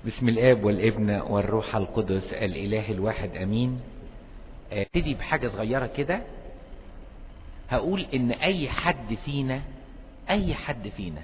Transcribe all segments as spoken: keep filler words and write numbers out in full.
بسم الآب والابن والروح القدس الإله الواحد أمين. ابتدي بحاجة صغيرة كده. هقول إن أي حد فينا أي حد فينا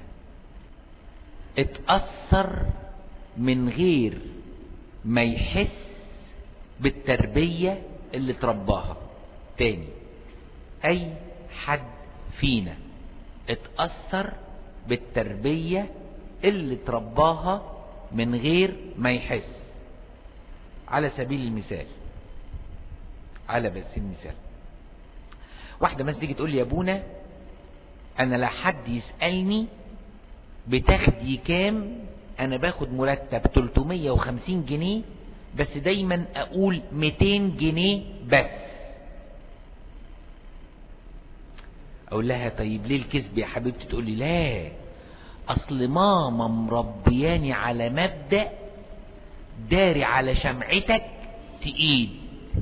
اتأثر من غير ما يحس بالتربية اللي ترباها. تاني، أي حد فينا اتأثر بالتربية اللي ترباها من غير ما يحس. على سبيل المثال على بس المثال واحدة مثلا تيجي تقول لي يا ابونا انا لا حد يسألني بتاخدي كام، انا باخد مرتب تلتمية وخمسين جنيه بس دايما اقول ميتين جنيه بس. اقول لها طيب ليه الكذب يا حبيبتي؟ تقول لي لا، اصل ماما مربياني على مبدأ داري على شمعتك تقيد.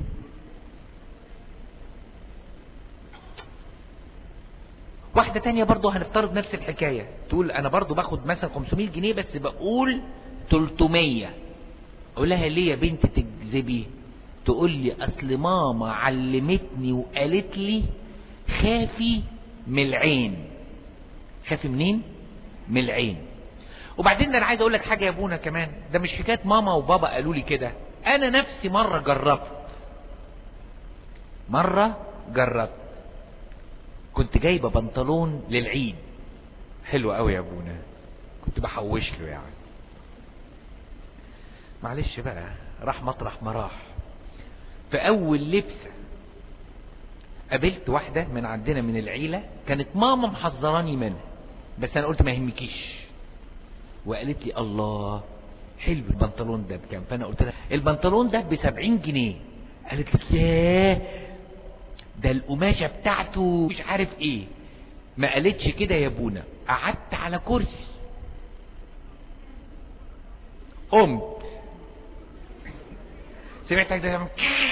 واحدة تانية برضو هنفترض نفس الحكاية، تقول انا برضو باخد مثلا خمسمية جنيه بس بقول تلتمية. اقول لها ليه يا بنت تكذبي؟ تقول لي اصل ماما علمتني وقالت لي خافي من العين. خافي منين؟ من العين. وبعدين ده انا عايز اقول لك حاجه يا ابونا كمان، ده مش حكايه ماما وبابا قالوا لي كده، انا نفسي مره جربت مره جربت كنت جايبه بنطلون للعيد حلو قوي يا ابونا، كنت بحوش له يعني، معلش بقى راح مطرح ما راح. في اول لبسه قابلت واحده من عندنا من العيله، كانت ماما محذراني منها بس انا قلت ما يهمكيش، وقالت لي الله حلو البنطلون ده بكام؟ فانا قلت لها البنطلون ده بسبعين جنيه. قالت لي ياه ده القماشه بتاعته مش عارف ايه. ما قالتش كده يا ابونا، قعدت على كرسي قمت سمعت ده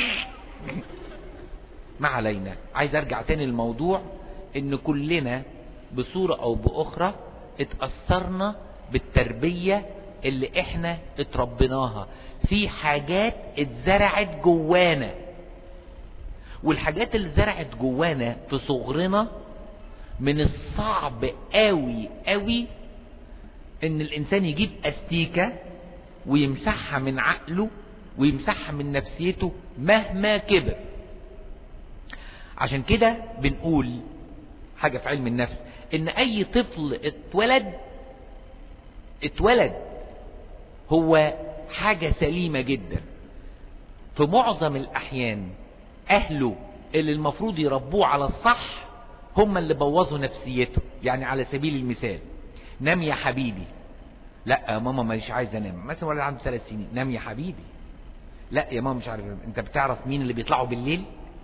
ما علينا. عايز ارجع تاني للموضوع ان كلنا بصورة او باخرى اتأثرنا بالتربية اللي احنا اتربيناها. في حاجات اتزرعت جوانا، والحاجات اللي اتزرعت جوانا في صغرنا من الصعب قوي قوي ان الانسان يجيب استيكة ويمسحها من عقله ويمسحها من نفسيته مهما كبر. عشان كده بنقول حاجة في علم النفس ان اي طفل اتولد اتولد هو حاجة سليمة جدا. في معظم الاحيان اهله اللي المفروض يربوه على الصح هم اللي بوظوا نفسيته. يعني على سبيل المثال، نام يا حبيبي، لا يا ماما مش عايز انام مثلا، ولا عنده ثلاث سنين نام يا حبيبي، لا يا ماما مش عارف. انت بتعرف مين اللي بيطلعوا بالليل؟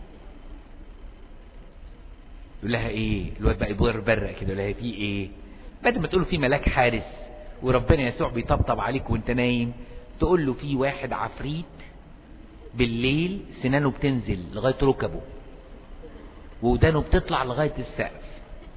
يقول لها ايه؟ الواد بقى يبرق كده، يقول لها في ايه؟ بدل ما تقول في ملاك حارس وربنا يسوع بيطبطب عليك وانت نايم، تقول له في واحد عفريت بالليل سنانه بتنزل لغايه ركبه ودانه بتطلع لغايه السقف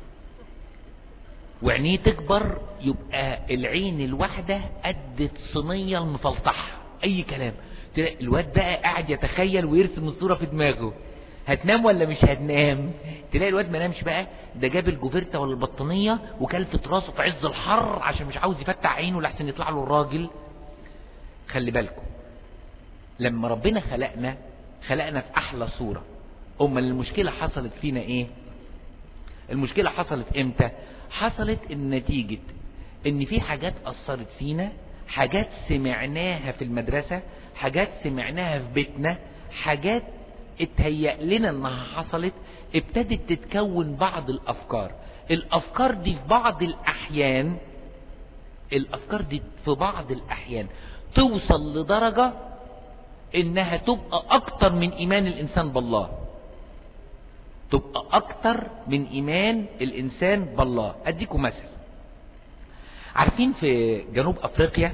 وعينيه تكبر، يبقى العين الواحده قد الصينيه المفلطحه. اي كلام. تلاقي الواد بقى قاعد يتخيل ويرسم الصوره في دماغه. هتنام ولا مش هتنام؟ تلاقي الواد ما نامش بقى، ده جاب الجوفرته ولا البطانيه وكلفت راسه في عز الحر عشان مش عاوز يفتح عينه لحسن يطلع له الراجل. خلي بالكم، لما ربنا خلقنا خلقنا في احلى صوره. امال المشكله حصلت فينا ايه؟ المشكله حصلت امتى؟ حصلت النتيجه ان في حاجات اثرت فينا، حاجات سمعناها في المدرسه، حاجات سمعناها في بيتنا، حاجات اتهيأ لنا انها حصلت. ابتدت تتكون بعض الافكار. الافكار دي في بعض الاحيان الافكار دي في بعض الاحيان توصل لدرجة انها تبقى اكتر من ايمان الانسان بالله. تبقى اكتر من ايمان الانسان بالله. اديكم مثل. عارفين في جنوب افريقيا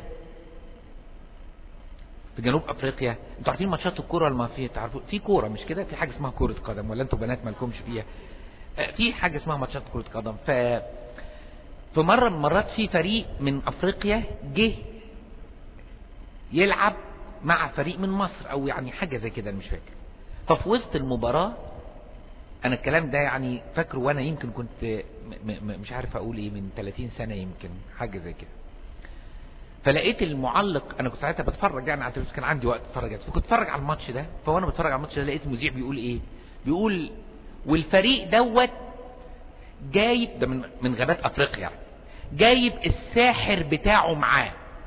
في جنوب افريقيا انتوا عارفين ماتشات الكوره ولا ما في؟ تعرفوا في كوره مش كده؟ في حاجه اسمها كره قدم، ولا انتوا بنات مالكمش فيها؟ في حاجه اسمها ماتشات كره قدم. ف في مره من المرات في فريق من افريقيا جه يلعب مع فريق من مصر او يعني حاجة زي كده مش فاكر. ففي وسط المباراة، انا الكلام ده يعني فاكره وانا يمكن كنت م م مش عارف اقول ايه، من ثلاثين سنة يمكن حاجة زي كده. فلقيت المعلق، انا كنت ساعتها بتفرج يعني على التلفزيون، كان عندي وقت اتفرج، فكنت اتفرج على الماتش ده. فوانا بتفرج على الماتش ده لقيت مذيع بيقول ايه، بيقول والفريق دوت جايب ده من من غابات افريقيا يعني، جايب الساحر بتاعه معاه،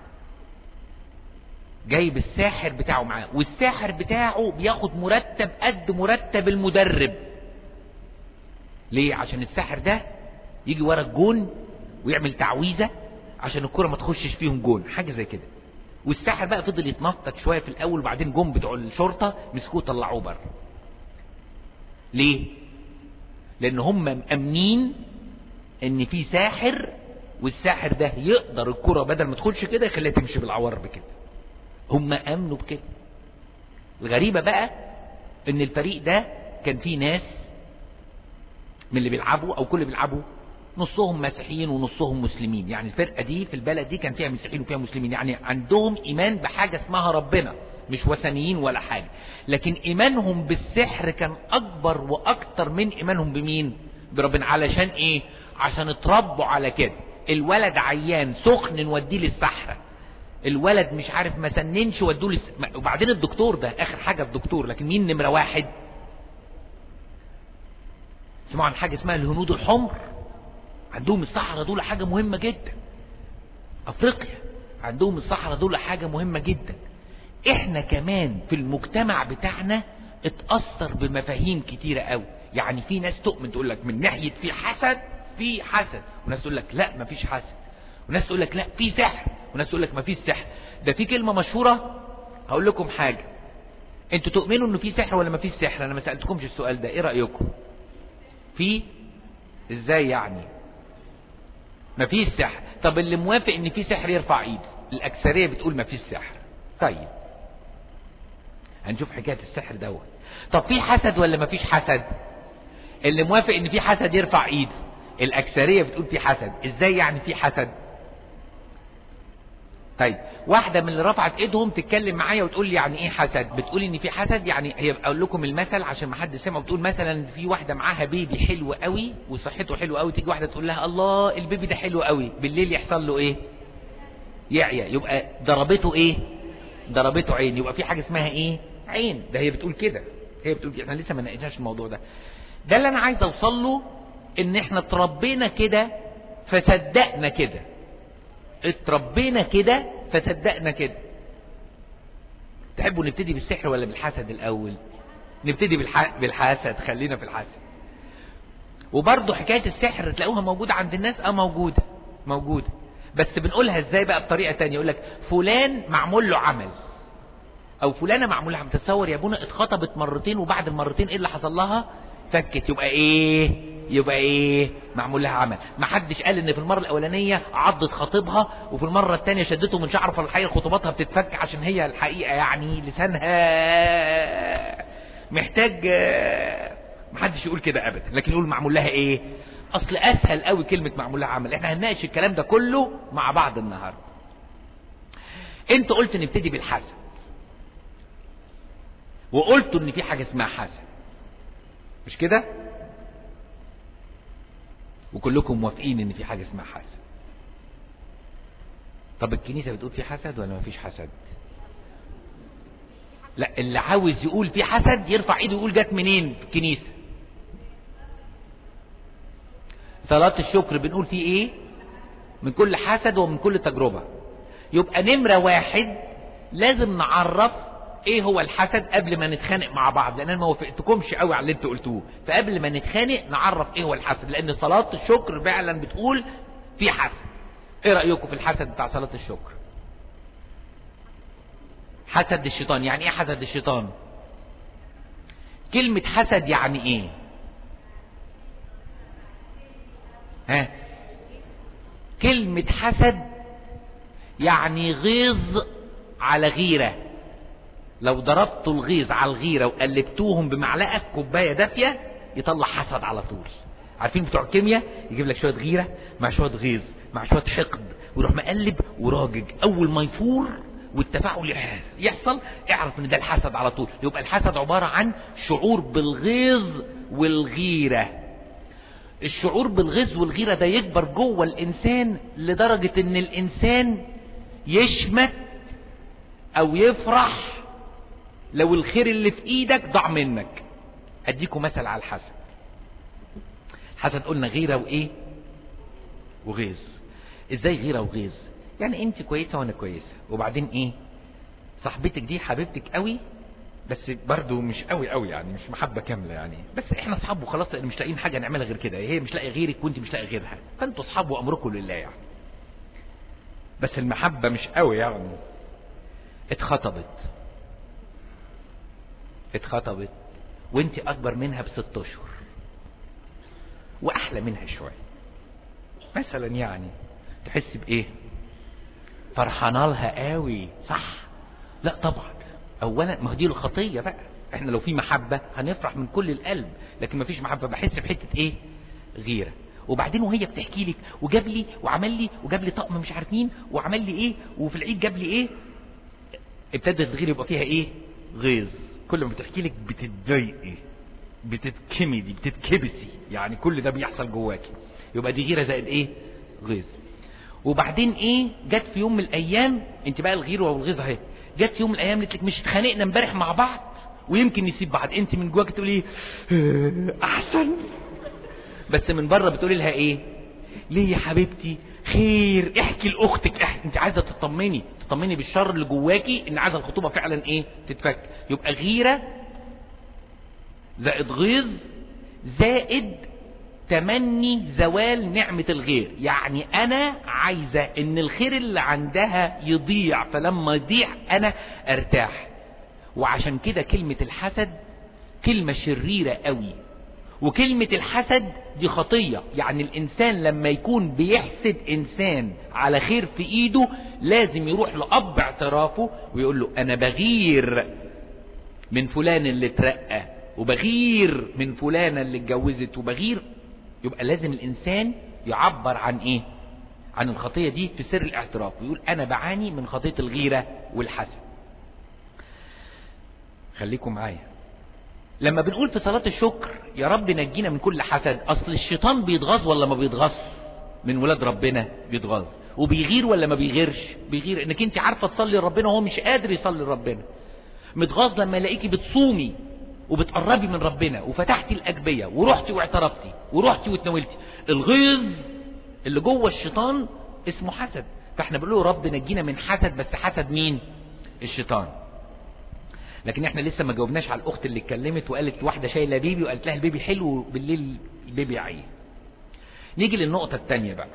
جايب الساحر بتاعه معاه، والساحر بتاعه بياخد مرتب قد مرتب المدرب. ليه؟ عشان الساحر ده يجي ورا الجون ويعمل تعويذة عشان الكرة ما تخشش فيهم جون، حاجة زي كده. والساحر بقى فضل يتنطط شوية في الاول، وبعدين جم بتوع الشرطة مسكوه طلعوه بره. ليه؟ لان هم مأمنين ان في ساحر، والساحر ده يقدر الكرة بدل ما تخش كده يخليها تمشي بالعوار بكده. هم امنوا بكده. الغريبة بقى ان الفريق ده كان فيه ناس من اللي بيلعبوا او كل اللي بيلعبوا نصهم مسيحيين ونصهم مسلمين. يعني الفرقة دي في البلد دي كان فيها مسيحيين وفيها مسلمين، يعني عندهم ايمان بحاجة اسمها ربنا، مش وثنيين ولا حاجة. لكن ايمانهم بالسحر كان اكبر واكتر من ايمانهم بمين؟ بربنا. علشان ايه؟ عشان اتربوا على كده. الولد عيان سخن نوديه للسحرة، الولد مش عارف ما سننش ودوه لس... وبعدين الدكتور ده اخر حاجة الدكتور، لكن مين نمرة واحد؟ سمعوا عن حاجة اسمها الهنود الحمر؟ عندهم الصحراء دول حاجة مهمة جدا. افريقيا عندهم الصحراء دول حاجة مهمة جدا. احنا كمان في المجتمع بتاعنا اتأثر بمفاهيم كتيرة قوي. يعني في ناس تؤمن تقول لك من ناحية في حسد، في حسد، وناس تقول لك لا مفيش حسد، وناس تقول لك لا في سحر، وناس تقول لك مفيش سحر. ده في كلمة مشهورة، هقول لكم حاجة، انتوا تؤمنوا انه في سحر ولا مفيش سحر؟ انا ما سألتكمش السؤال ده، ايه رأيكم؟ في؟ ازاي يعني مفيش سحر؟ طب اللي موافق ان في سحر يرفع ايده. الاكثرية بتقول مفيش سحر. طيب هنشوف حكاية السحر دوت. طب في حسد ولا مفيش حسد؟ اللي موافق ان في حسد يرفع ايده. الاكثرية بتقول في حسد. ازاي يعني في حسد؟ طيب واحدة من اللي رفعت ايدهم تتكلم معايا وتقول لي يعني ايه حسد. بتقول ان في حسد يعني، هي اقول لكم المثل عشان ما حد سمعه. بتقول مثلا في واحدة معاها بيبي حلو قوي وصحته حلوه قوي، تيجي واحدة تقول لها الله البيبي ده حلو قوي، بالليل يحصل له ايه؟ يعيا. يبقى ضربته ايه؟ ضربته عين. يبقى في حاجة اسمها ايه؟ عين. ده هي بتقول كده، هي بتقول كده. احنا لسه ما ناقشناش الموضوع ده. ده اللي انا عايز اوصل له، ان احنا اتربينا كده فصدقنا كده. اتربينا كده فصدقنا كده. تحبوا نبتدي بالسحر ولا بالحسد الاول؟ نبتدي بالح... بالحسد. خلينا في الحسد. وبرضه حكاية السحر تلاقوها موجودة عند الناس. اه موجودة موجودة، بس بنقولها ازاي بقى؟ بطريقة تانية. يقول لك فلان معمول له عمل، او فلانة معمول لها عمل. تتصور يا ابونا اتخطبت مرتين وبعد المرتين ايه اللي حصل لها؟ فكت. يبقى ايه؟ يبقى ايه؟ معمول لها عمل. ما حدش قال ان في المرة الاولانية عضت خطيبها وفي المرة التانية شدته من شعره، فالحقيقة خطوباتها بتتفك عشان هي الحقيقة يعني لسانها محتاج. ما حدش يقول كده ابدا، لكن يقول معمول لها ايه؟ اصل اسهل قوي كلمة معمول لها عمل. احنا هنناقش الكلام ده كله مع بعض النهاردة. انت قلت نبتدي بالحسد، وقلت ان في حاجة اسمها حسد، مش كده؟ وكلكم موافقين ان في حاجة اسمها حسد. طب الكنيسة بتقول في حسد ولا ما فيش حسد؟ لا، اللي عاوز يقول في حسد يرفع ايده يقول جت منين في الكنيسة. صلاة الشكر بنقول فيه ايه؟ من كل حسد ومن كل تجربة. يبقى نمرة واحد لازم نعرف ايه هو الحسد قبل ما نتخانق مع بعض، لان انا ما وافقتكمش قوي على اللي انتوا قلتوه. فقبل ما نتخانق نعرف ايه هو الحسد، لان صلاة الشكر فعلا بتقول في حسد. ايه رأيكم في الحسد بتاع صلاة الشكر؟ حسد الشيطان. يعني ايه حسد الشيطان؟ كلمة حسد يعني ايه؟ ها؟ كلمة حسد يعني غيظ على غيرة. لو ضربتوا الغيظ على الغيرة وقلبتوهم بمعلقة في كوباية دافية يطلع حسد على طول. عارفين بتوع الكيمياء يجيب لك شوية غيرة مع شوية غيظ مع شوية حقد ويروح مقلب وراجج. اول ما يفور والتفاعل يحصل، اعرف ان ده الحسد على طول. يبقى الحسد عبارة عن شعور بالغيظ والغيرة. الشعور بالغيظ والغيرة ده يكبر جوه الانسان لدرجة ان الانسان يشمت او يفرح لو الخير اللي في ايدك ضاع منك. اديكم مثل على الحسد. الحسد قلنا غيرة وايه وغيظ. ازاي غيرة وغيظ؟ يعني انت كويسة وانا كويسة، وبعدين ايه، صاحبتك دي حبيبتك قوي بس برضو مش قوي قوي، يعني مش محبة كاملة يعني، بس احنا اصحاب وخلاص، لان مش لاقيين حاجة نعملها غير كده، هي مش لاقي غيرك وانت مش لاقي غيرها، فانتوا اصحاب وامركم لله يعني، بس المحبة مش قوي يعني. اتخطبت اتخطبت وانت اكبر منها بست اشهر واحلى منها شوية مثلا، يعني تحس بايه؟ فرحانه لها قوي، صح؟ لا طبعا. اولا ما دي الخطيه بقى. احنا لو في محبه هنفرح من كل القلب، لكن ما فيش محبه بحس بحته ايه؟ غيره. وبعدين وهي بتحكي لك وجاب لي وعمل لي وجاب لي طقم مش عارف مين وعمل لي ايه وفي العيد جاب لي ايه، ابتدت الغيره يبقى فيها ايه؟ غيظ. كل ما بتحكي لك بتتضايقي، بتتكمدي، بتتكبسي، يعني كل ده بيحصل جواكي. يبقى دي غيره زائد ايه؟ غيظ. وبعدين ايه؟ جت في يوم من الايام، انت بقى الغيره والغيظ اهي، جت في يوم من الايام قالت لك مش اتخانقنا امبارح مع بعض ويمكن نسيب بعض، انت من جواك تقولي احسن، بس من بره بتقولي لها ايه؟ ليه يا حبيبتي؟ خير، احكي لاختك، احكي. انت عايزه تطمني تطمني بالشر اللي جواكي، ان عايزه الخطوبه فعلا ايه؟ تتفك. يبقى غيره زائد غيظ زائد تمني زوال نعمة الغير. يعني انا عايزة ان الخير اللي عندها يضيع، فلما يضيع انا ارتاح. وعشان كده كلمة الحسد كلمة شريرة قوي، وكلمة الحسد دي خطية. يعني الانسان لما يكون بيحسد انسان على خير في ايده لازم يروح لأب اعترافه ويقول له انا بغير من فلان اللي اترقى، وبغير من فلانة اللي اتجوزت، وبغير. يبقى لازم الانسان يعبر عن ايه؟ عن الخطية دي في سر الاعتراف، ويقول انا بعاني من خطية الغيرة والحسد. خليكم معايا. لما بنقول في صلاة الشكر يا رب نجينا من كل حسد، اصل الشيطان بيتغاظ ولا ما بيتغاظ من ولاد ربنا؟ بيتغاظ. وبيغير ولا ما بيغيرش؟ بيغير. انك انت عارفة تصلي لربنا وهو مش قادر يصلي لربنا. متغاظ لما يلاقيكي بتصومي وبتقربي من ربنا وفتحتي الأجبية ورحتي واعترفتي ورحتي واتناولتي. الغيظ اللي جوه الشيطان اسمه حسد. فاحنا بنقول له رب نجينا من حسد، بس حسد مين؟ الشيطان. لكن احنا لسه ما جاوبناش على الاخت اللي اتكلمت وقالت واحدة شايلة بيبي وقالت لها البيبي حلو وبالليل البيبي عيل. نيجي للنقطة التانية بقى.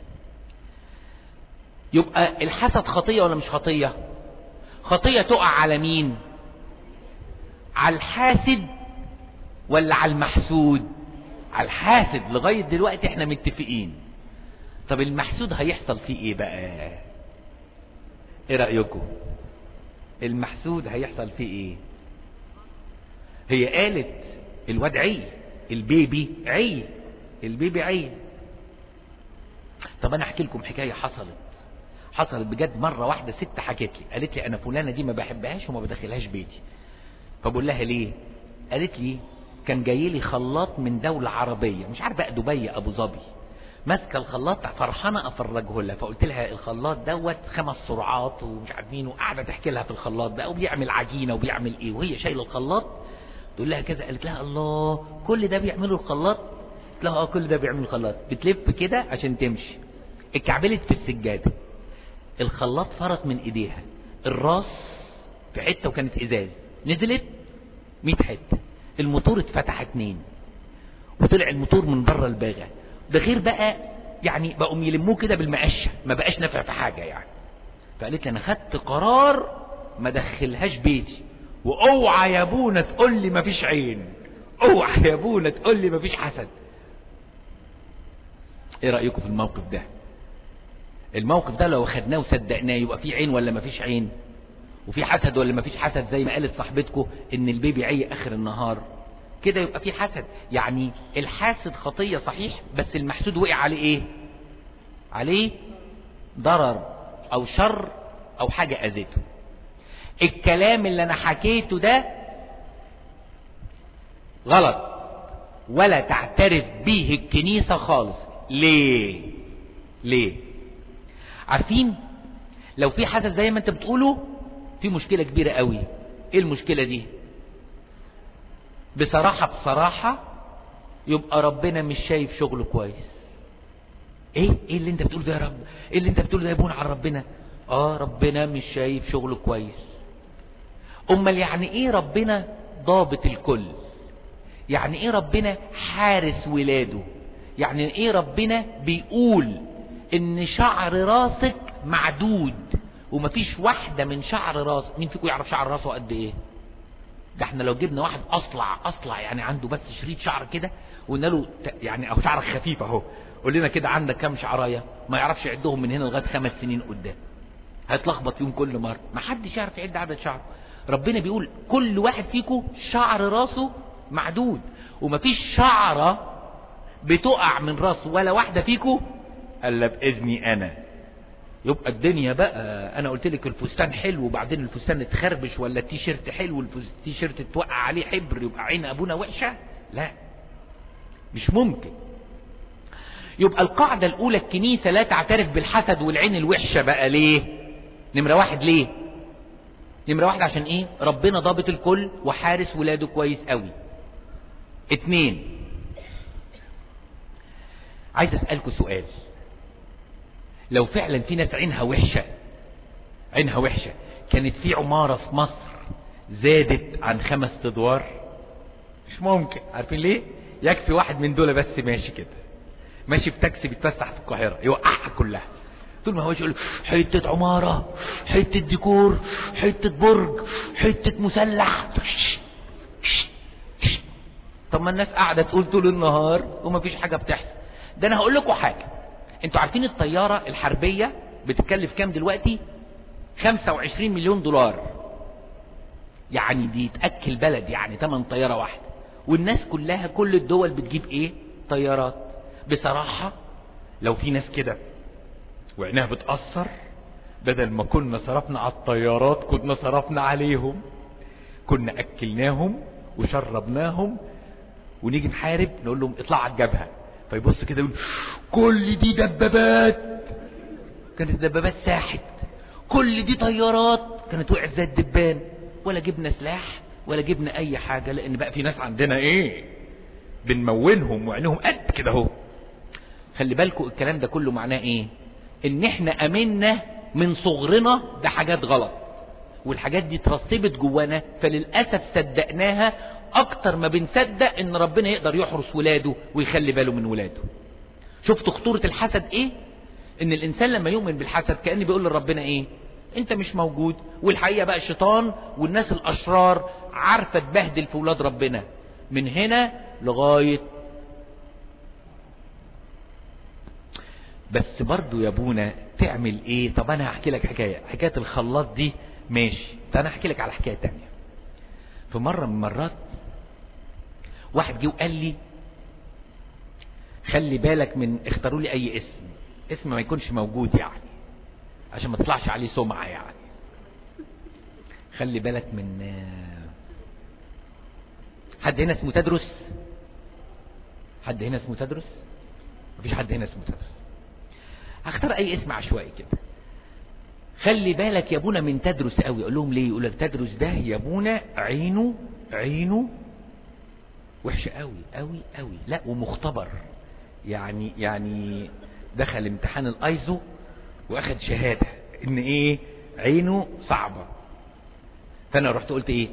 يبقى الحسد خطية ولا مش خطية؟ خطية تقع على مين؟ على الحاسد ولا على المحسود؟ على الحاسد. لغاية دلوقتي احنا متفقين. طب المحسود هيحصل فيه ايه بقى؟ ايه رأيكم؟ المحسود هيحصل فيه ايه؟ هي قالت الواد عي، البيبي عي، البيبي عي. طب انا احكي لكم حكاية حصلت حصلت بجد. مرة واحدة ست حكت لي، قالت لي انا فلانة دي ما بحبهاش وما بدخلهاش بيتي. فبقول لها ليه؟ قالت لي كان جاي لي خلاط من دولة عربية، مش عارف بقى دبي ابو ظبي، ماسكه الخلاط فرحانه افرجه لها. فقلت لها الخلاط دوت خمس سرعات ومش عارفين، وقاعده تحكي لها في الخلاط بقى وبيعمل عجينه وبيعمل ايه، وهي شايله الخلاط تقول لها كذا. قالت لها الله كل ده بيعمله الخلاط؟ قلت لها اه كل ده بيعمله الخلاط. بتلف كده عشان تمشي، اتكعبلت في السجاده، الخلاط فرط من ايديها، الراس في حته وكانت ازاز، نزلت مية حته، الموتور اتفتح اتنين وطلع الموتور من بره الباغه. ده غير بقى يعني بقوا يلموه كده بالمقشه، ما بقاش نافع في حاجه يعني. فقالت لي انا خدت قرار ما دخلهاش بيتي، واوعى يا ابونا تقول لي ما فيش عين، اوعى يا ابونا تقول لي ما فيش حسد. ايه رايكم في الموقف ده؟ الموقف ده لو خدناه وصدقناه يبقى في عين ولا ما فيش عين؟ وفي حسد ولا ما فيش حسد؟ زي ما قالت صاحبتكم ان البيبي عي اخر النهار كده يبقى في حسد. يعني الحاسد خطية صحيح، بس المحسود وقع عليه ايه؟ عليه ضرر او شر او حاجة اذته. الكلام اللي انا حكيته ده غلط ولا تعترف به الكنيسة خالص. ليه؟ ليه؟ عارفين لو في حدث زي ما انت بتقوله في مشكلة كبيرة قوي. ايه المشكلة دي؟ بصراحة بصراحة يبقى ربنا مش شايف شغله كويس. ايه ايه اللي انت بتقوله ده يا رب؟ ايه اللي انت بتقوله ده يا ابونا على ربنا؟ اه ربنا مش شايف شغله كويس. امال يعني ايه ربنا ضابط الكل؟ يعني ايه ربنا حارس ولاده؟ يعني ايه ربنا بيقول ان شعر راسك معدود ومفيش واحدة من شعر راس؟ مين فيكم يعرف شعر راسه قد ايه؟ ده احنا لو جبنا واحد اصلع اصلع يعني عنده بس شريط شعر كده وقلنا له يعني اهو شعرك خفيف اهو، قول لنا كده عندك كام شعرايه، ما يعرفش يعدهم من هنا لغايه خمس سنين قدام. هيتلخبط يوم كل مره، ما حدش يعرف يعد عدد شعره. ربنا بيقول كل واحد فيكم شعر راسه معدود ومفيش شعره بتقع من راس ولا واحده فيكم الا باذني انا. يبقى الدنيا بقى انا قلت لك الفستان حلو وبعدين الفستان اتخربش، ولا التيشيرت حلو والتيشيرت اتوقع عليه حبر يبقى عين ابونا وحشه؟ لا مش ممكن. يبقى القاعدة الاولى الكنيسة لا تعترف بالحسد والعين الوحشة. بقى ليه؟ نمرة واحد ليه؟ نمرة واحد عشان ايه؟ ربنا ضابط الكل وحارس ولاده كويس قوي. اتنين، عايز اسألكوا سؤال. لو فعلا في ناس عينها وحشة عينها وحشة كانت في عمارة في مصر زادت عن خمس ادوار؟ مش ممكن. عارفين ليه؟ يكفي واحد من دول بس ماشي كده، ماشي بتاكسي بيتفسح في القاهرة يوقعها كلها، طول ما هوش يقول حتة عمارة، حتة ديكور، حتة برج، حتة مسلح. طب ما الناس قاعدة تقول طول النهار ومفيش حاجة بتحصل. ده انا هقول لكم حاجة، انتوا عارفين الطيارة الحربية بتتكلف كام دلوقتي؟ خمسة وعشرين مليون دولار. يعني دي تأكل بلد، يعني تمن طيارة واحدة. والناس كلها كل الدول بتجيب ايه؟ طيارات. بصراحة لو في ناس كده وعينها بتأثر، بدل ما كنا صرفنا على الطيارات كنا صرفنا عليهم، كنا أكلناهم وشربناهم، ونيجي نحارب نقول لهم اطلع على الجبهة، فيبص كده يقول كل دي دبابات كانت الدبابات ساحت، كل دي طيارات كانت وقعت زي الدبان، ولا جبنا سلاح ولا جبنا اي حاجة، لان بقى في ناس عندنا ايه بنمونهم وعينهم قد كده اهو. خلي بالكم الكلام ده كله معناه ايه؟ ان احنا امنا من صغرنا ده حاجات غلط، والحاجات دي اترسبت جوانا، فللأسف صدقناها اكتر ما بنصدق ان ربنا يقدر يحرس ولاده ويخلي باله من ولاده. شفتوا خطورة الحسد ايه؟ ان الانسان لما يؤمن بالحسد كأن بيقول لربنا ايه؟ انت مش موجود. والحقيقة بقى الشيطان والناس الاشرار عارفة تبهدل في ولاد ربنا من هنا لغاية. بس برضو يا ابونا تعمل ايه؟ طب انا هحكي لك حكاية، حكاية الخلاط دي ماشي، طب انا هحكي لك على حكاية تانية. في مرة من مرات واحد جه وقال لي خلي بالك من، اختاروا لي اي اسم، اسم ما يكونش موجود يعني عشان ما تطلعش عليه سمعة يعني. خلي بالك من حد هنا اسمه تدرس؟ حد هنا اسمه تدرس؟ مفيش حد هنا اسمه تدرس. هختار اي اسم عشوائي كده. خلي بالك يا ابونا من تدرس قوي. اقول لهم ليه؟ يقول لك تدرس ده يا ابونا عينه عينه وحشه قوي قوي قوي، لا ومختبر يعني يعني دخل امتحان الايزو واخد شهاده ان ايه عينه صعبه. فانا رحت قلت ايه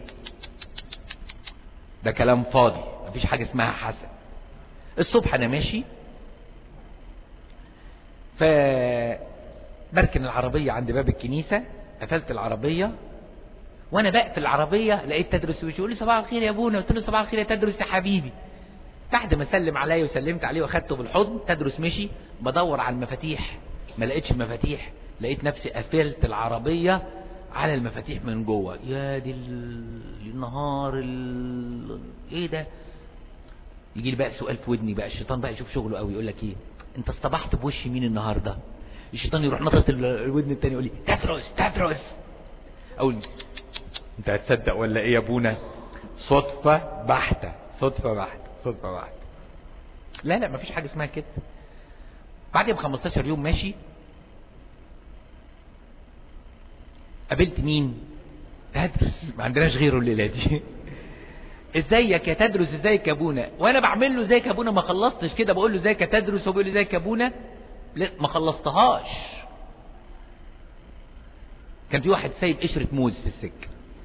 ده كلام فاضي، مفيش حاجه اسمها حسد. الصبح انا ماشي فبركن العربيه عند باب الكنيسه، قفلت العربيه وانا بقفل العربيه لقيت تدرس بيقول لي صباح الخير يا ابونا. قلت له صباح الخير يا تدرس يا حبيبي. بعد ما سلم عليا وسلمت عليه واخدته بالحضن، تدرس مشي. بدور على المفاتيح ما لقيتش المفاتيح، لقيت نفسي قفلت العربيه على المفاتيح من جوه. يا دي النهار ال... ايه ده؟ يجي لي بقى سؤال في ودني، بقى الشيطان بقى يشوف شغله قوي، يقول لك ايه انت اصطبحت بوش مين النهارده؟ الشيطان يروح نطط الودن التاني يقول لي تدرس تدرس. اقول انت هتصدق ولا ايه يا ابونا؟ صدفة بحتة، صدفة بحتة، صدفة بحتة. لا لا مفيش حاجة اسمها كده. بعد ب خمستاشر يوم ماشي قابلت مين؟ تدرس، ما عندناش غيره الليلة دي. ازيك يا تدرس، ازيك يا ابونا، وانا بعمل له ازيك يا ابونا ما خلصتش كده، بقول له ازيك يا تدرس وبقول له ازيك يا ابونا، ما خلصتهاش. كان في واحد سايب قشرة موز في السكة،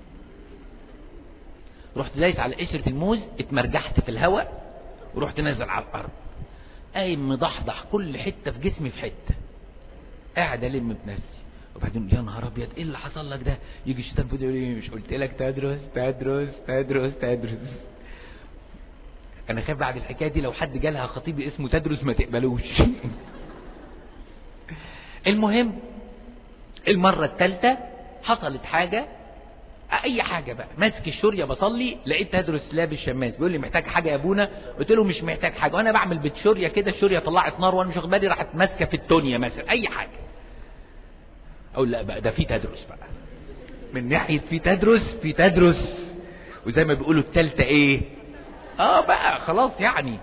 رحت دايس على قشرة الموز، اتمرجحت في الهواء ورحت نازل على الارض، قايم مضحضح كل حتة في جسمي في حتة، قاعد الم بنفسي. وبعدين يا نهار ابيض ايه اللي حصل لك ده؟ يجي الشيطان يقول لي مش قلت لك تدرس تدرس تدرس تدرس. انا خايف بعد الحكايه دي لو حد جالها خطيبي اسمه تدرس ما تقبلوش. المهم المره الثالثه حصلت حاجه، اي حاجه بقى، ماسك الشوريه بصلي لقيت تدرس لابس شماس بيقول لي محتاج حاجه يا ابونا؟ قلت له مش محتاج حاجه، وانا بعمل بالشوريه كده الشوريه طلعت نار وانا مش واخد بالي، راحت ماسكه في التونيا مثلا اي حاجه. اقول لا بقى ده في تدرس بقى، من ناحيه في تدرس في تدرس، وزي ما بيقولوا الثالثه ايه؟ اه بقى خلاص. يعني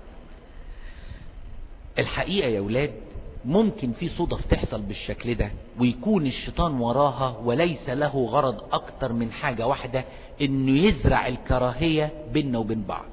الحقيقه يا ولاد ممكن في صدف تحصل بالشكل ده ويكون الشيطان وراها، وليس له غرض اكتر من حاجه واحده، انه يزرع الكراهيه بيننا وبين بعض.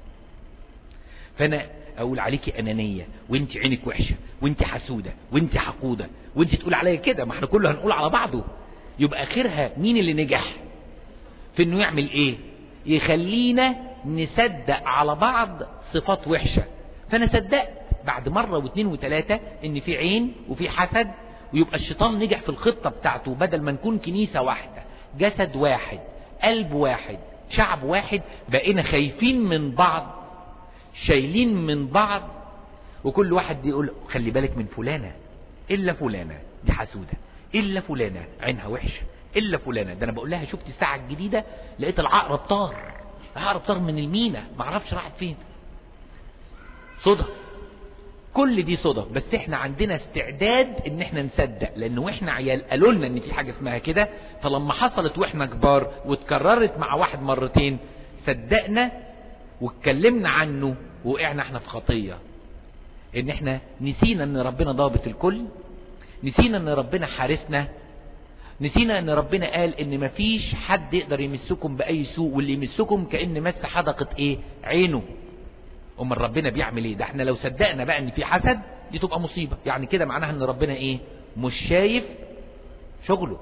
فانا اقول عليكي انانيه، وانت عينك وحشه، وانت حسوده، وانت حقوده، وانت تقول عليا كده، ما احنا كله هنقول على بعضه. يبقى اخرها مين اللي نجح في انه يعمل ايه؟ يخلينا نصدق على بعض صفات وحشه. فانا صدقت بعد مره واثنين وثلاثه ان في عين وفي حسد، ويبقى الشيطان نجح في الخطه بتاعته. بدل ما نكون كنيسه واحده، جسد واحد، قلب واحد، شعب واحد، بقينا خايفين من بعض، شايلين من بعض، وكل واحد يقول خلي بالك من فلانة، إلا فلانة دي حسودة، إلا فلانة عينها وحشة، إلا فلانة ده أنا بقول لها شفت الساعة الجديدة لقيت العقرب طار، العقرب طار من المينا معرفش راحت فين. صدف، كل دي صدف. بس احنا عندنا استعداد ان احنا نصدق، لان واحنا عيال قالوا لنا ان في حاجة اسمها كده، فلما حصلت واحنا كبار واتكررت مع واحد مرتين صدقنا واتكلمنا عنه، وقعنا احنا في خطية ان احنا نسينا ان ربنا ضابط الكل، نسينا ان ربنا حارسنا، نسينا ان ربنا قال ان مفيش حد يقدر يمسكم باي سوء، واللي يمسكم كأن مس حدقة ايه؟ عينه. امال ربنا بيعمل ايه؟ ده احنا لو صدقنا بقى ان في حسد دي تبقى مصيبة. يعني كده معناها ان ربنا ايه؟ مش شايف شغله.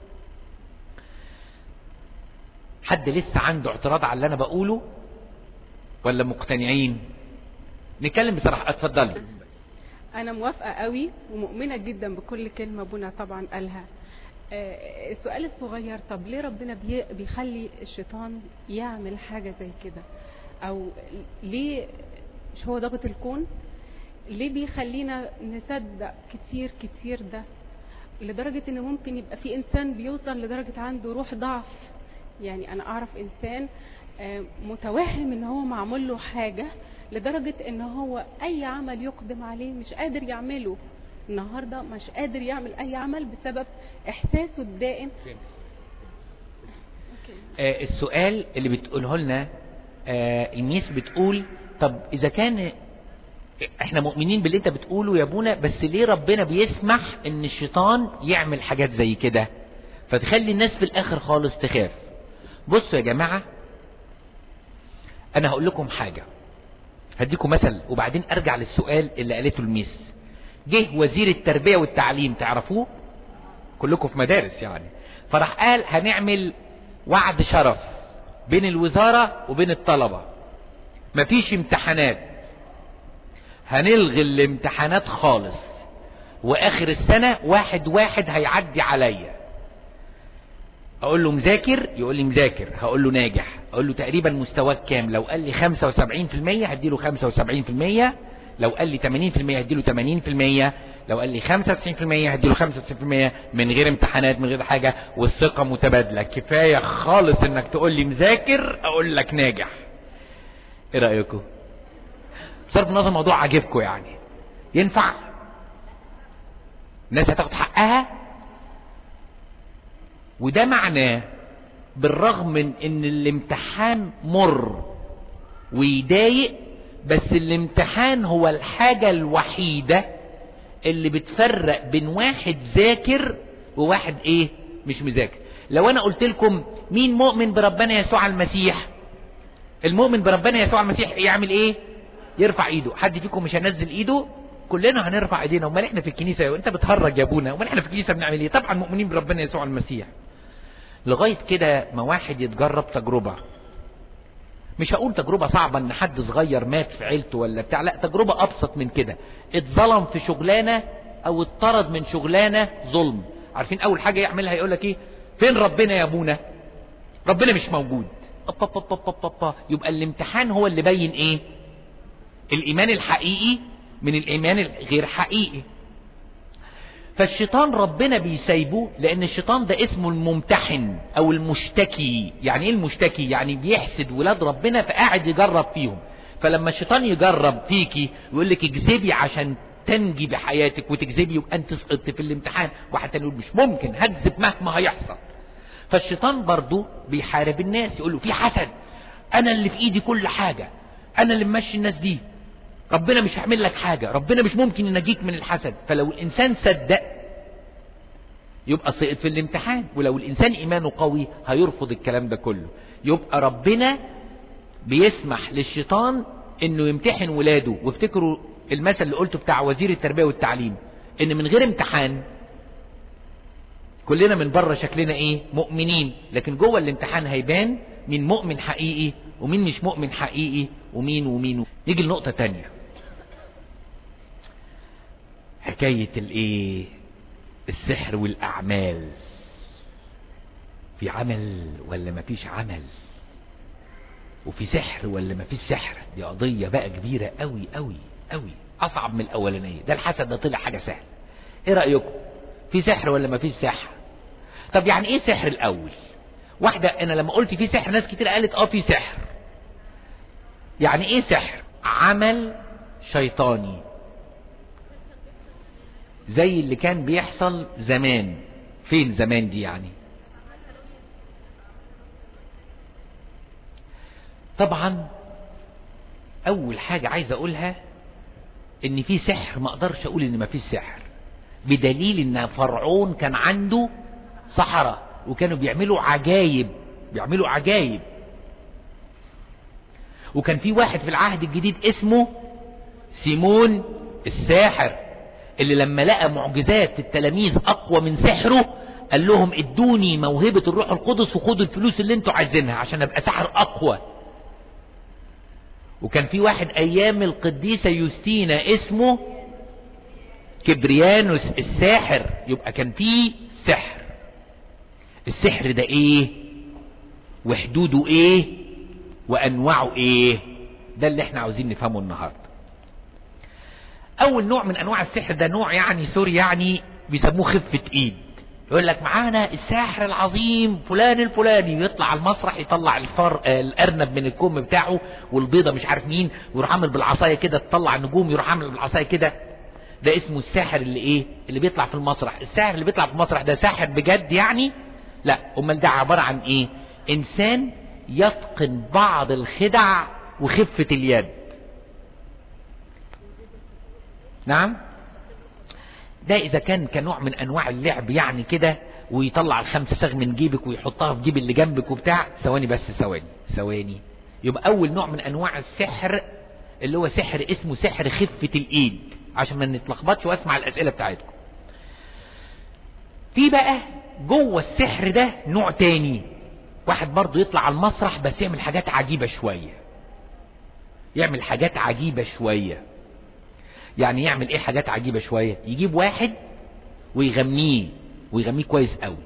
حد لسه عنده اعتراض على اللي انا بقوله ولا مقتنعين؟ نتكلم بصراحة. اتفضلي. انا موافقة قوي ومؤمنة جدا بكل كلمة ابونا طبعا قالها. آه السؤال الصغير، طب ليه ربنا بي بيخلي الشيطان يعمل حاجة زي كده؟ او ليه مش هو ضابط الكون؟ ليه بيخلينا نصدق كتير كتير ده لدرجة ان ممكن يبقى في انسان بيوصل لدرجة عنده روح ضعف؟ يعني انا اعرف انسان آه متوهم ان هو معمول له حاجة لدرجة ان هو اي عمل يقدم عليه مش قادر يعمله. النهاردة مش قادر يعمل اي عمل بسبب احساسه الدائم. آه السؤال اللي بتقوله لنا آه الميس بتقول طب اذا كان احنا مؤمنين باللي انت بتقوله يا ابونا، بس ليه ربنا بيسمح ان الشيطان يعمل حاجات زي كده فتخلي الناس في الاخر خالص تخاف؟ بصوا يا جماعة، انا هقول لكم حاجة، هديكم مثل وبعدين ارجع للسؤال اللي قالته الميس. جه وزير التربية والتعليم، تعرفوه كلكم في مدارس يعني، فراح قال هنعمل وعد شرف بين الوزارة وبين الطلبة، مفيش امتحانات، هنلغي الامتحانات خالص، واخر السنة واحد واحد هيعدي عليا. اقول له مذاكر؟ يقول لي مذاكر. هقول له ناجح؟ اقول له تقريبا مستواك كام؟ لو قال لي خمسة وسبعين في المية هديله خمسة وسبعين في المية، لو قال لي ثمانين في المية هديله ثمانين في المية، لو قال لي خمسة وتسعين في المية هديله خمسة وتسعين في المية، من غير امتحانات من غير حاجة، والثقة متبادلة. كفاية خالص انك تقول لي مذاكر اقول لك ناجح. ايه رأيكم؟ بصرف النظر الموضوع عاجبكم يعني، ينفع؟ الناس هتاخد حقها؟ وده معناه بالرغم من ان الامتحان مر ويضايق، بس الامتحان هو الحاجة الوحيدة اللي بتفرق بين واحد ذاكر وواحد ايه مش مذاكر. لو انا قلت لكم مين مؤمن بربنا يسوع المسيح، المؤمن بربنا يسوع المسيح يعمل ايه؟ يرفع ايده. حد فيكم مش هنزل ايده؟ كلنا هنرفع ايدينا. امال احنا في الكنيسة انت بتهرج يا ابونا، امال احنا في الكنيسة بنعمل ايه؟ طبعا مؤمنين بربنا يسوع المسيح. لغاية كده ما واحد يتجرب تجربة، مش هقول تجربة صعبة ان حد صغير مات في عيلته ولا بتاع، لا، تجربة ابسط من كده. اتظلم في شغلانة او اتطرد من شغلانة ظلم. عارفين اول حاجة يعملها يقولك ايه؟ فين ربنا يا ابونا؟ ربنا مش موجود. أب أب أب أب أب أب. يبقى الامتحان هو اللي بين ايه؟ الايمان الحقيقي من الايمان الغير حقيقي. فالشيطان ربنا بيسيبه لان الشيطان ده اسمه الممتحن او المشتكي. يعني ايه المشتكي؟ يعني بيحسد ولاد ربنا فقاعد يجرب فيهم. فلما الشيطان يجرب فيكي ويقول لك اكذبي عشان تنجي بحياتك وتكذبي يبقى انت سقطت في الامتحان، واحد تاني يقول مش ممكن هكذب مهما هيحصل. فالشيطان برضو بيحارب الناس، يقول له في حسد، انا اللي في ايدي كل حاجة، انا اللي ممشي الناس دي، ربنا مش هيعمل لك حاجة، ربنا مش ممكن ينجيك من الحسد. فلو الانسان صدق يبقى سقط في الامتحان، ولو الانسان ايمانه قوي هيرفض الكلام ده كله. يبقى ربنا بيسمح للشيطان انه يمتحن ولاده. وافتكروا المثل اللي قلته بتاع وزير التربية والتعليم، ان من غير امتحان كلنا من بره شكلنا ايه؟ مؤمنين، لكن جوه الامتحان هيبان مين مؤمن حقيقي ومين مش مؤمن حقيقي ومين ومين. نيجي لنقطة تانية، حكاية الايه؟ السحر والاعمال. في عمل ولا مفيش عمل؟ وفي سحر ولا مفيش سحر؟ دي قضية بقى كبيرة قوي قوي قوي، اصعب من الاولانية. ده الحسد ده طلع حاجة سهلة. ايه رأيكم؟ في سحر ولا مفيش سحر؟ طب يعني ايه سحر الاول؟ واحدة انا لما قلت في سحر ناس كتير قالت اه في سحر. يعني ايه سحر؟ عمل شيطاني زي اللي كان بيحصل زمان. فين زمان دي يعني؟ طبعا اول حاجة عايز اقولها ان في سحر، ما اقدرش اقول ان ما فيش سحر، بدليل ان فرعون كان عنده سحرة وكانوا بيعملوا عجايب، بيعملوا عجايب. وكان في واحد في العهد الجديد اسمه سيمون الساحر، اللي لما لقى معجزات التلاميذ اقوى من سحره قال لهم ادوني موهبة الروح القدس وخدوا الفلوس اللي انتوا عايزينها عشان ابقى ساحر اقوى. وكان في واحد ايام القديسة يوستينا اسمه كبريانوس الساحر. يبقى كان في سحر. السحر ده ايه؟ وحدوده ايه؟ وانواعه ايه؟ ده اللي احنا عاوزين نفهمه النهاردة. اول نوع من انواع السحر ده نوع يعني سوري يعني بيسموه خفة ايد. يقول لك معانا الساحر العظيم فلان الفلاني، يطلع على المسرح يطلع الفار الارنب من الكم بتاعه والبيضة مش عارف مين، ويروح عامل بالعصاية كده تطلع النجوم، يروح عامل بالعصاية كده. ده اسمه الساحر اللي ايه؟ اللي بيطلع في المسرح. الساحر اللي بيطلع في المسرح ده ساحر بجد يعني؟ لا، امال ده عبارة عن ايه؟ انسان يتقن بعض الخدع وخفة اليد. نعم، ده اذا كان كنوع من انواع اللعب يعني كده، ويطلع الخمسة ساغ من جيبك ويحطها في جيب اللي جنبك وبتاع. ثواني بس، ثواني ثواني. يبقى اول نوع من انواع السحر اللي هو سحر اسمه سحر خفة الايد، عشان ما نتلخبطش واسمع الاسئلة بتاعتكم. في بقى جوه السحر ده نوع تاني، واحد برضو يطلع على المسرح بس يعمل حاجات عجيبة شوية. يعمل حاجات عجيبة شوية. يعني يعمل ايه حاجات عجيبة شوية؟ يجيب واحد ويغنيه ويغنيه كويس قوي،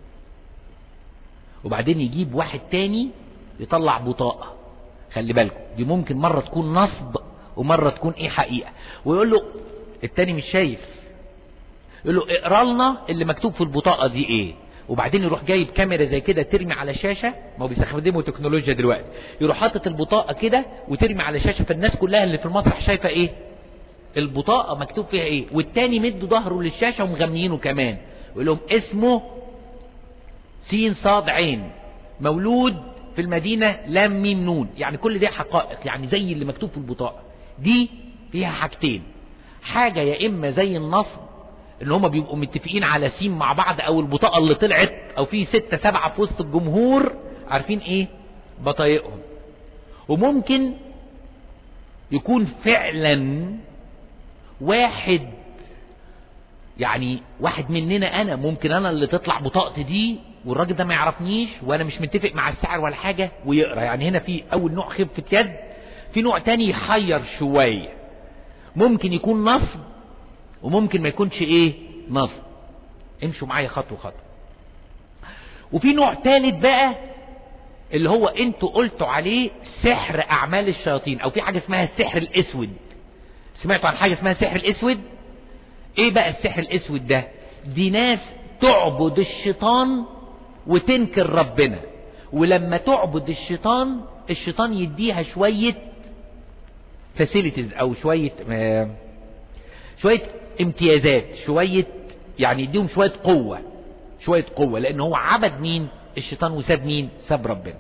وبعدين يجيب واحد تاني يطلع بطاقة. خلي بالكم دي ممكن مرة تكون نصب ومرة تكون ايه حقيقة. ويقول له التاني مش شايف، يقول له اقرا لنا اللي مكتوب في البطاقة دي ايه. وبعدين يروح جايب كاميرا زي كده ترمي على شاشة، ما هو بيستخدموا تكنولوجيا دلوقتي، يروح حاطط البطاقة كده وترمي على شاشة، فالناس كلها اللي في المسرح شايفة ايه؟ البطاقة مكتوب فيها ايه. والتاني مدوا ظهره للشاشة ومغميينه كمان، يقول لهم اسمه سين صاد عين، مولود في المدينة لام ميم نون، يعني كل دي حقائق، يعني زي اللي مكتوب في البطاقة دي. فيها حاجتين، حاجة يا اما زي النصب ان هما بيبقوا متفقين على سين مع بعض، او البطاقة اللي طلعت او في ستة سبعة في وسط الجمهور عارفين ايه بطايقهم. وممكن يكون فعلا واحد، يعني واحد مننا، انا ممكن انا اللي تطلع بطاقتي دي والراجل ده ما يعرفنيش وانا مش متفق مع السعر ولا حاجة ويقرأ. يعني هنا في اول نوع خفة يد. في نوع تاني يحير شوية، ممكن يكون نصب وممكن ما يكونش ايه نصب. امشوا معايا خطوة خطوة. وفي نوع تالت بقى اللي هو انتوا قلتوا عليه سحر اعمال الشياطين، او في حاجة اسمها السحر الاسود. سمعتوا عن حاجة اسمها السحر الاسود؟ ايه بقى السحر الاسود ده؟ دي ناس تعبد الشيطان وتنكر ربنا، ولما تعبد الشيطان الشيطان يديها شوية فاسيلتيز او شوية آه شوية امتيازات، شوية يعني يديهم شوية قوة، شوية قوة، لان هو عبد مين؟ الشيطان، وساب مين؟ ساب ربنا.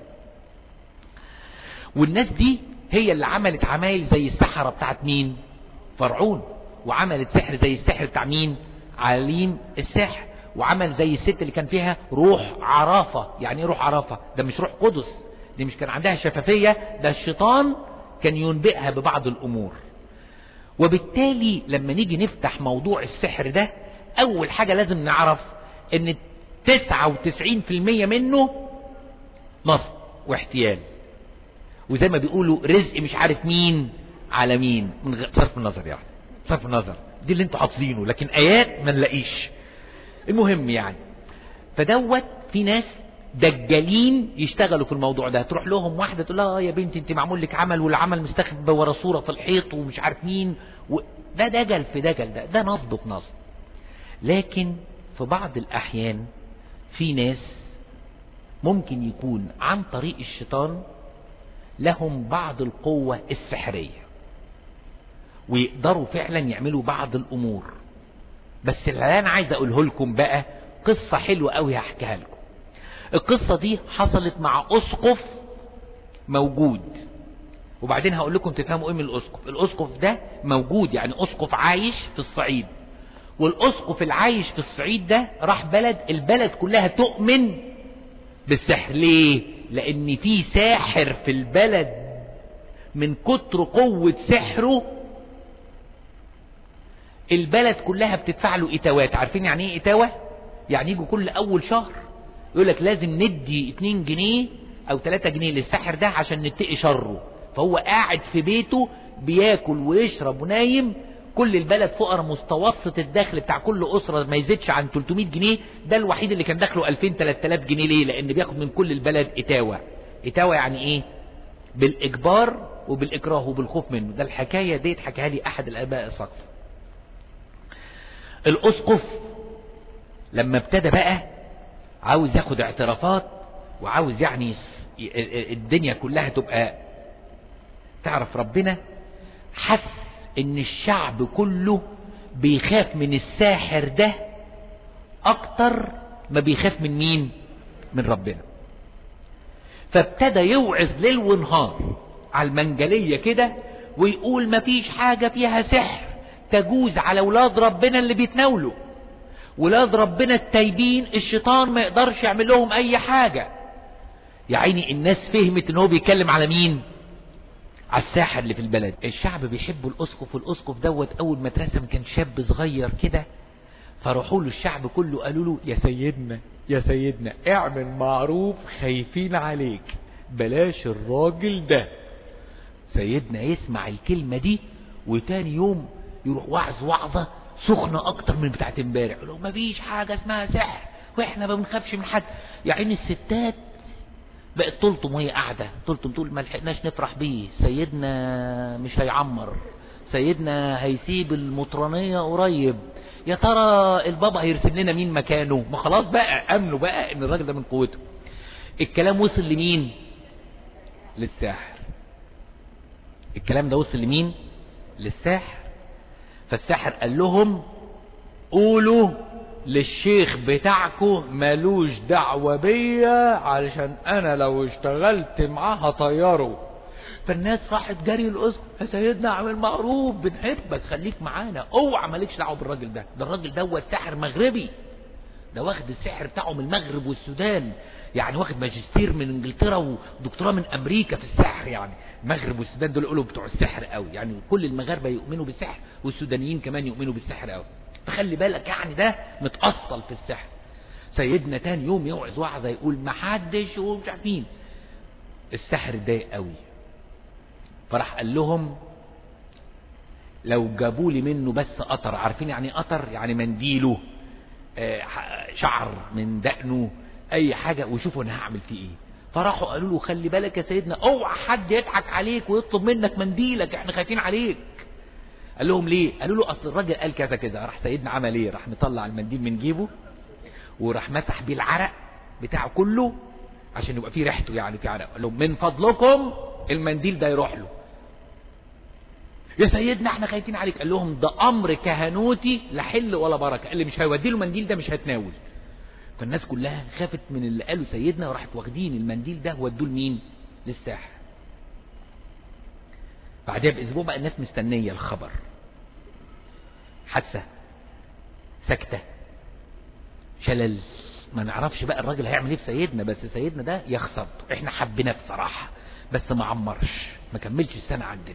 والناس دي هي اللي عملت عمايل زي السحرة بتاعت مين؟ فرعون. وعملت سحر زي السحر بتاع مين؟ عليم السحر. وعمل زي الست اللي كان فيها روح عرافة. يعني ايه روح عرافة؟ ده مش روح قدس، دي مش كان عندها شفافية، ده الشيطان كان ينبئها ببعض الامور. وبالتالي لما نيجي نفتح موضوع السحر ده، اول حاجة لازم نعرف ان تسعة وتسعين في المية منه نصب واحتيال، وزي ما بيقولوا رزق مش عارف مين على مين، من غير صرف النظر، يعني صرف النظر دي اللي انتوا حافظينه، لكن ايات ما نلاقيش. المهم يعني فدوت في ناس دجالين يشتغلوا في الموضوع ده. تروح لهم واحدة تقول لها يا بنتي انت معمول لك عمل، والعمل مستخبى ورا صورة في الحيط ومش عارف مين و... ده دجل في دجل، ده ده نصب في نصب. لكن في بعض الاحيان في ناس ممكن يكون عن طريق الشيطان لهم بعض القوة السحرية ويقدروا فعلا يعملوا بعض الامور. بس اللي انا عايز اقوله لكم بقى قصة حلوة قوي هحكيها لكم. القصة دي حصلت مع اسقف موجود، وبعدين هقول لكم تفهموا ايه من الاسقف. الاسقف ده موجود، يعني اسقف عايش في الصعيد، والاسقف العايش في الصعيد ده راح بلد، البلد كلها تؤمن بالسحر. ليه؟ لان في ساحر في البلد من كتر قوة سحره البلد كلها بتدفع له اتاوات. عارفين يعني ايه اتاوة؟ يعني يجوا كل اول شهر يقول لك لازم ندي اتنين جنيه او تلاتة جنيه للساحر ده عشان نتقي شره. فهو قاعد في بيته بياكل ويشرب ونايم. كل البلد فقراء، متوسط الدخل بتاع كل اسرة ما يزيدش عن تلتمية جنيه، ده الوحيد اللي كان دخله الفين تلات الاف جنيه. ليه؟ لان بياخد من كل البلد اتاوة. اتاوة يعني ايه؟ بالاجبار وبالاكراه وبالخوف منه. ده الحكاية ديت حكاها لي احد الاباء السقف. الاسقف لما ابتدى بقى عاوز ياخد اعترافات وعاوز يعني الدنيا كلها تبقى تعرف ربنا، حس ان الشعب كله بيخاف من الساحر ده اكتر ما بيخاف من مين؟ من ربنا. فابتدى يوعظ ليل ونهار على المنجلية كده ويقول مفيش حاجة فيها سحر تجوز على ولاد ربنا اللي بيتناولوا. ولاد ربنا التايبين الشيطان ما يقدرش يعمل لهم اي حاجة. يا عيني الناس فهمت ان هو بيتكلم على مين؟ على الساحر اللي في البلد. الشعب بيحبوا الاسقف، والاسقف دوت اول ما اترسم كان شاب صغير كده. فروحوا له الشعب كله قالوا له يا سيدنا يا سيدنا اعمل معروف، خايفين عليك، بلاش الراجل ده. سيدنا يسمع الكلمة دي وتاني يوم يروح وعظ وعظة سخنة اكتر من بتاعت امبارح. يقول له مفيش حاجة اسمها سحر واحنا ما بنخافش من حد. يا عيني الستات بقت تلطم وهي قاعدة تلطم تقول ما لحقناش نفرح بيه، سيدنا مش هيعمر، سيدنا هيسيب المطرانية قريب، يا ترى البابا هيرسم لنا مين مكانه؟ ما خلاص بقى امنوا بقى ان الراجل ده من قوته. الكلام وصل لمين؟ للساحر. الكلام ده وصل لمين؟ للساحر. فالساحر قال لهم قولوا للشيخ بتاعكم مالوش دعوة بيا، علشان انا لو اشتغلت معاه هطيره. فالناس راحت جري الاسقف، يا سيدنا اعمل معروف، بنحبك خليك معانا، اوعى مالكش دعوه بالراجل ده، ده الراجل دوت ساحر مغربي، ده واخد السحر بتاعه من المغرب والسودان، يعني واخد ماجستير من انجلترا ودكتوراه من امريكا في السحر. يعني المغرب والسودان دول يقولوا بتوع السحر قوي، يعني كل المغاربه يؤمنوا بالسحر والسودانيين كمان يؤمنوا بالسحر قوي. فخلي بالك يعني ده متأصل في السحر. سيدنا تاني يوم يوعظ وعظه يقول ما حدش ومش عارفين، السحر ضايق قوي، فراح قال لهم لو جابوا لي منه بس قطر، عارفين يعني قطر؟ يعني منديله، شعر من دقنه، اي حاجة، وشوفوا انا هعمل فيه ايه. فراحوا قالوا له خلي بالك يا سيدنا، اوعى حد يضحك عليك ويطلب منك منديلك، احنا خايفين عليك. قال لهم ليه؟ قالوا له اصل الراجل قال كذا كذا. راح سيدنا عمل ايه؟ راح مطلع المنديل من جيبه وراح مسح بيه العرق بتاعه كله عشان يبقى فيه ريحته، يعني في عرق. قال لهم من فضلكم المنديل ده يروح له. يا سيدنا احنا خايفين عليك. قال لهم ده امر كهنوتي لا حل ولا بركه، اللي مش هيودي له منديل ده مش هتناول. فالناس كلها خافت من اللي قاله سيدنا، وراحت واخدين المنديل ده ودوه لمين؟ للساحر. بعدها باسبوع بقى الناس مستنيه الخبر، حادثه، سكته، شلل، ما نعرفش بقى الراجل هيعمل ايه في سيدنا. بس سيدنا ده يا خسرته، احنا حبيناه بصراحه بس ما عمرش، ما كملش السنه عندنا.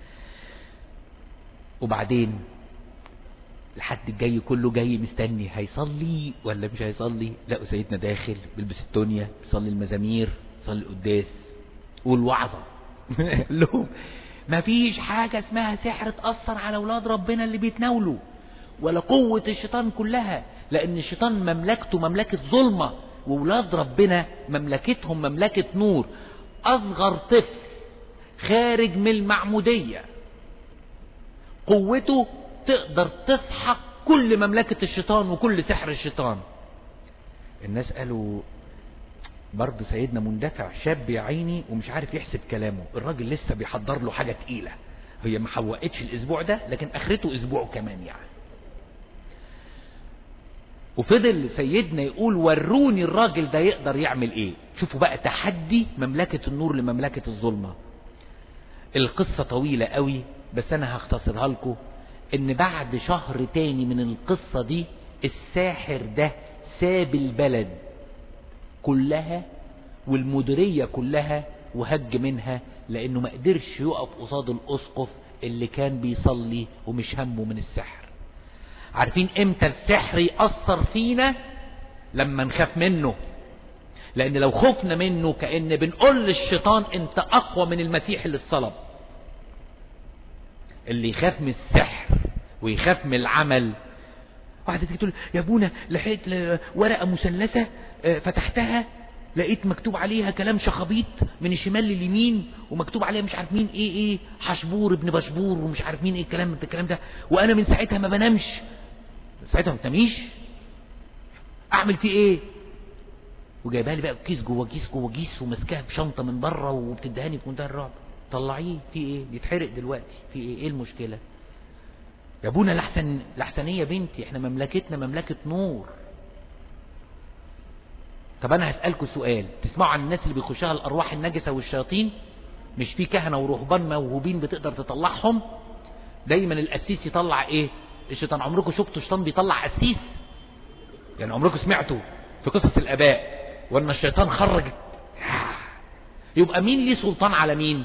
وبعدين الحد الجاي كله جاي مستني هيصلي ولا مش هيصلي. لقوا سيدنا داخل بيلبس التونيا، بيصلي المزامير، بيصلي القداس والوعظه. قال لهم ما فيش حاجه اسمها سحر تاثر على اولاد ربنا اللي بيتناولوا، ولا قوه الشيطان كلها، لان الشيطان مملكته مملكه ظلمه، واولاد ربنا مملكتهم مملكه نور. اصغر طفل خارج من المعموديه قوته تقدر تسحق كل مملكة الشيطان وكل سحر الشيطان. الناس قالوا برضو سيدنا مندفع، شاب يا عيني ومش عارف يحسب كلامه، الراجل لسه بيحضر له حاجة تقيلة، هي ما حوقتش الاسبوع ده لكن اخرته اسبوع كمان يعني. وفضل سيدنا يقول وروني الراجل ده يقدر يعمل ايه. شوفوا بقى تحدي مملكة النور لمملكة الظلمة. القصة طويلة قوي بس انا هختصرها لكم، ان بعد شهر تاني من القصة دي الساحر ده ساب البلد كلها والمديرية كلها وهج منها، لانه ما قدرش يقف قصاد الاسقف اللي كان بيصلي ومش همه من السحر. عارفين امتى السحر يأثر فينا؟ لما نخاف منه، لان لو خفنا منه كأن بنقول للشيطان انت اقوى من المسيح اللي اتصلب. اللي يخاف من السحر ويخاف من العمل، واحدة تيجي تقول يا ابونا لقيت ورقة مثلثة فتحتها لقيت مكتوب عليها كلام شخبيط من الشمال لليمين، ومكتوب عليها مش عارف مين ايه ايه حشبور ابن بشبور ومش عارف مين ايه الكلام الكلام ده، وانا من ساعتها ما بنامش. ساعتها ما بتناميش؟ اعمل فيه ايه؟ وجايبها لي بقى كيس جوه كيس جوه كيس وماسكاها بشنطه من بره وبتدهاني في منتهى الرعب. طلعيه، في ايه؟ بيتحرق دلوقتي، في ايه؟ ايه المشكله؟ يا ابونا لحسن لحسنيه بنتي، احنا مملكتنا مملكه نور. طب انا هسألكوا سؤال، تسمعوا عن الناس اللي بيخشها الارواح النجسة والشياطين؟ مش في كهنة ورهبان موهوبين بتقدر تطلعهم؟ دايما القسيس يطلع ايه؟ الشيطان. عمركم شفتوا شيطان بيطلع قسيس؟ يعني عمركم سمعتوا في قصص الاباء وان الشيطان خرج؟ يبقى مين ليه سلطان على مين؟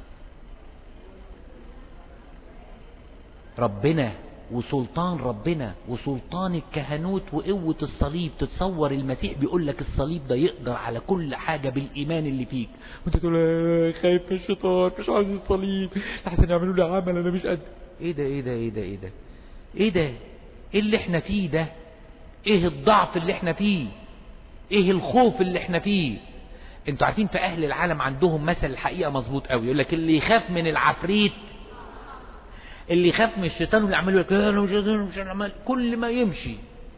ربنا، وسلطان ربنا وسلطان الكهنوت وقوة الصليب. تتصور المسيح بيقول لك الصليب ده يقدر على كل حاجة بالإيمان اللي فيك، وانت تقول خايف من الشيطان مش عايز الصليب لحسن يعملوا لي عمل انا مش قد. ايه ده ايه ده ايه ده ايه ده ايه ده ايه اللي احنا فيه ده؟ ايه الضعف اللي احنا فيه؟ ايه الخوف اللي احنا فيه؟ انتوا عارفين في اهل العالم عندهم مثل الحقيقة مظبوط قوي، يقول لك اللي يخاف من العفريت، اللي يخاف من الشيطان واللي عمله لك لا مش عمل، كل ما يمشي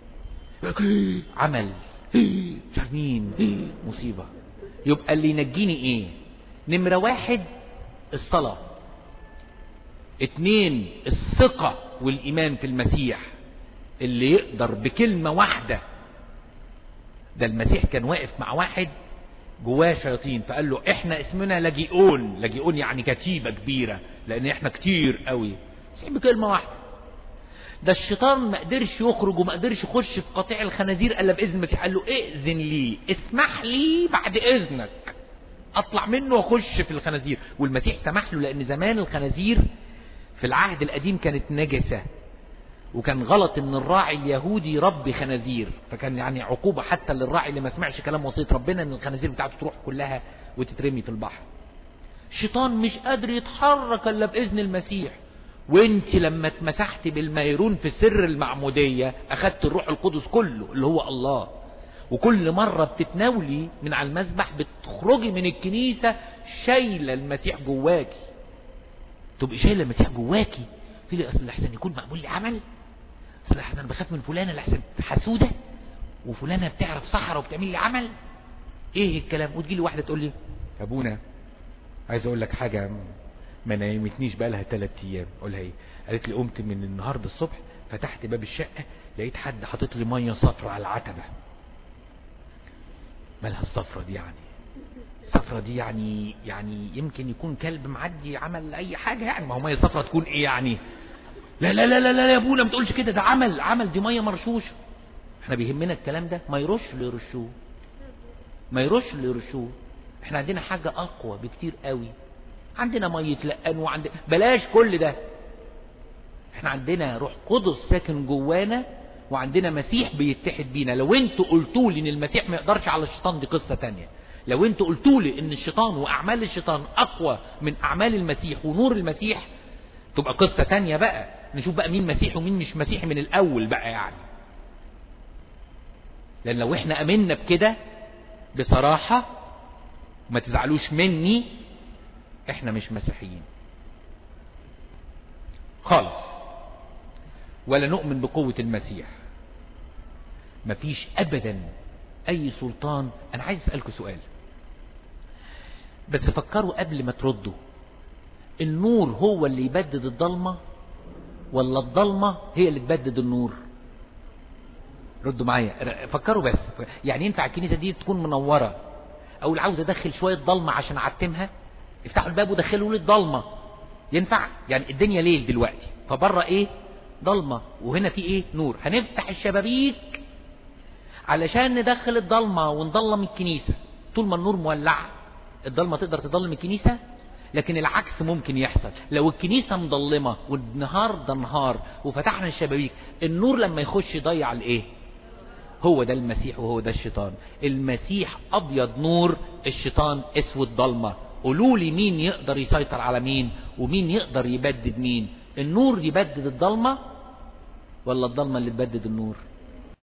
عمل مش عارف مين مصيبة. يبقى اللي ينجيني ايه؟ نمرة واحد الصلاة، اتنين الثقة والإيمان في المسيح، اللي يقدر بكلمة واحدة. ده المسيح كان واقف مع واحد جواه شياطين، فقال له احنا اسمنا لاجئون. لاجئون يعني كتيبة كبيرة، لان احنا كتير قوي. بكلمة واحدة. ده الشيطان ما قدرش يخرج وما قدرش يخش في قطيع الخنازير الا باذن المسيح. قال له ائذن لي، اسمح لي بعد اذنك اطلع منه واخش في الخنازير. والمسيح سمح له، لان زمان الخنازير في العهد القديم كانت نجسة، وكان غلط ان الراعي اليهودي يربي خنازير، فكان يعني عقوبة حتى للراعي اللي ما سمعش كلام وصية ربنا ان الخنازير بتاعته تروح كلها وتترمي في البحر. الشيطان مش قادر يتحرك الا باذن المسيح. وانت لما اتمسحت بالميرون في سر المعمودية اخدت الروح القدس كله اللي هو الله. وكل مرة بتتناولي من على المذبح بتخرجي من الكنيسة شايلة المسيح جواكي. تبقي شايلة المسيح جواكي. في لي اصل لحسن يكون معمول لي عمل، اصل لحسن انا بخاف من فلانة لحسن حسودة، وفلانة بتعرف سحرة وبتعمل لي عمل. ايه الكلام؟ وتجي لي واحدة تقول لي ابونا عايز اقول لك حاجة ما نايمتنيش بقى لها ثلاث ايام. اقولها ايه؟ قالت لي قمت من النهارده الصبح فتحت باب الشقه لقيت حد حاطط لي ميه صفرة على العتبه. مالها الصفرة دي يعني؟ الصفرة دي يعني يعني يمكن يكون كلب معدي عمل اي حاجه يعني. ما هو ميه صفرة تكون ايه يعني؟ لا لا لا لا لا يا ابونا ما تقولش كده، ده عمل عمل دي ميه مرشوشه. احنا بيهمنا الكلام ده. ما يرش اللي يرشوه، ما يرش اللي يرشوه. احنا عندنا حاجه اقوى بكتير قوي. عندنا ميه لقان وعندنا بلاش كل ده. احنا عندنا روح قدس ساكن جوانا، وعندنا مسيح بيتحد بينا. لو انتوا قلتوا لي ان المسيح ما يقدرش على الشيطان دي قصة تانية. لو انتوا قلتوا لي ان الشيطان واعمال الشيطان اقوى من اعمال المسيح ونور المسيح تبقى قصة تانية بقى. نشوف بقى مين مسيحي ومين مش مسيحي من الاول بقى يعني. لان لو احنا امنا بكده بصراحة ما تزعلوش مني، احنا مش مسيحيين خالص، ولا نؤمن بقوة المسيح. مفيش ابدا اي سلطان. انا عايز اسألكوا سؤال بس فكروا قبل ما تردوا. النور هو اللي يبدد الضلمة ولا الضلمة هي اللي تبدد النور؟ ردوا معايا، فكروا بس. يعني ينفع الكنيسة دي تكون منورة، او اللي عاوز ادخل شوية ضلمة عشان اعتمها افتحوا الباب ودخلوا لي الضلمة؟ ينفع؟ يعني الدنيا ليل دلوقتي فبره ايه؟ ضلمة، وهنا في ايه؟ نور. هنفتح الشبابيك علشان ندخل الضلمة ونضلم الكنيسة. طول ما النور مولع الضلمة تقدر تضلم الكنيسة؟ لكن العكس ممكن يحصل. لو الكنيسة مضلمة والنهار ده نهار وفتحنا الشبابيك، النور لما يخش يضيع الايه؟ هو ده المسيح وهو ده الشيطان. المسيح ابيض نور، الشيطان اسود ضلمة. قولوا لي مين يقدر يسيطر على مين ومين يقدر يبدد مين؟ النور يبدد الضلمة ولا الضلمة اللي تبدد النور؟